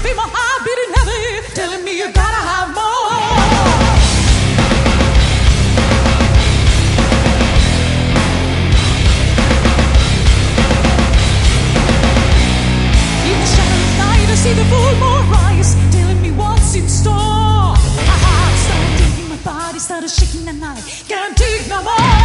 keep my heart beating heavy, telling me you gotta have more. In the shadow of night, I see the full moon rise, telling me what's in store. My heart started beating, my body started shaking, and I can't take no more.